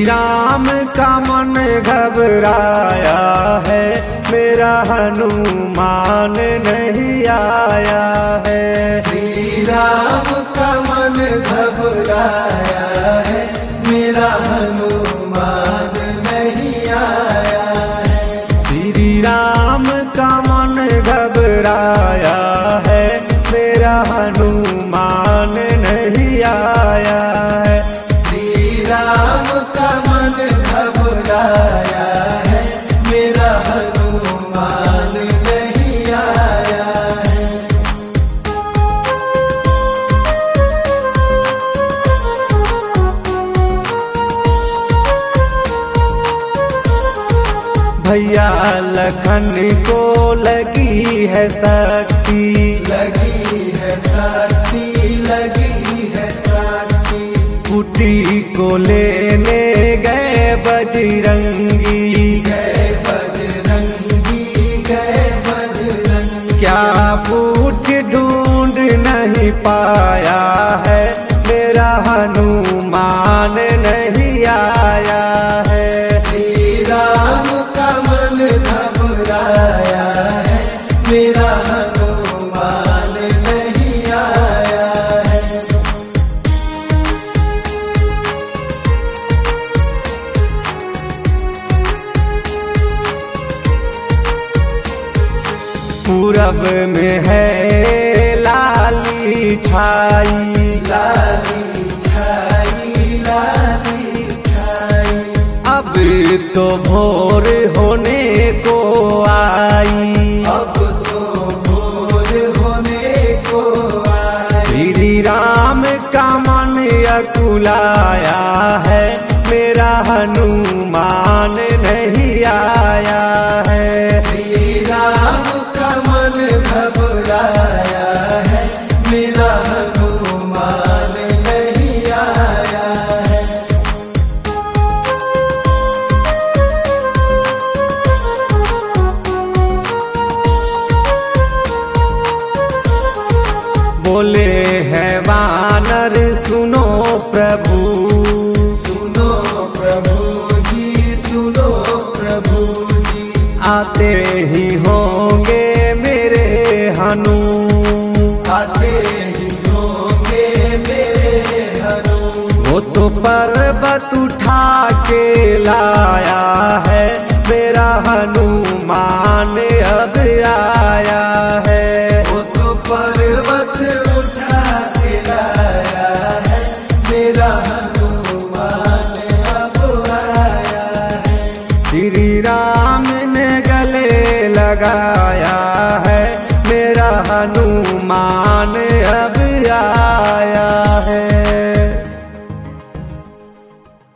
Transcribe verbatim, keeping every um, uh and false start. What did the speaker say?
श्री राम का मन घबराया है, मेरा हनुमान नहीं आया है। श्री राम का मन घबराया है, मेरा हनुमान नहीं आया है। श्री राम का मन घबराया है, मेरा हनुमान नहीं आया है। श्री राम का मन घबराया है, मेरा हनुमान नहीं आया है। भैया लखन को लगी है शक्ति, लगी है शक्ति, लगी है शक्ति। कुटी को लेने गए बजरंगी, गए बजरंगी, गए बजरंगी। क्या बूट ढूंढ नहीं पाया है, मेरा हनुमान नहीं आया है। श्री राम का मन घबराया है, मेरा हनुमान नहीं आया है। पूरब में है लाली छाई, लाली छाई, लाली छाई। अब तो भोर होने को आई, अब तो भोर होने को आई। श्री राम का मन अकुलाया है, मेरा हनुमान नहीं आया है। श्री राम का मन घबराया है, मेरा हनुमान नहीं आया है। बोले हैं वानर सुनो प्रभु, सुनो प्रभु जी, सुनो प्रभु जी। आते ही होंगे मेरे हनु, आते ही होंगे मेरे हनु। वो तो पर्वत उठा के लाया है, मेरा हनुमान अब आया है। वो तो पर्वत उठा के लाया है, मेरा हनुमान अब आया है। श्री राम ने गले लगाया है, मेरा हनुमान अब आया है।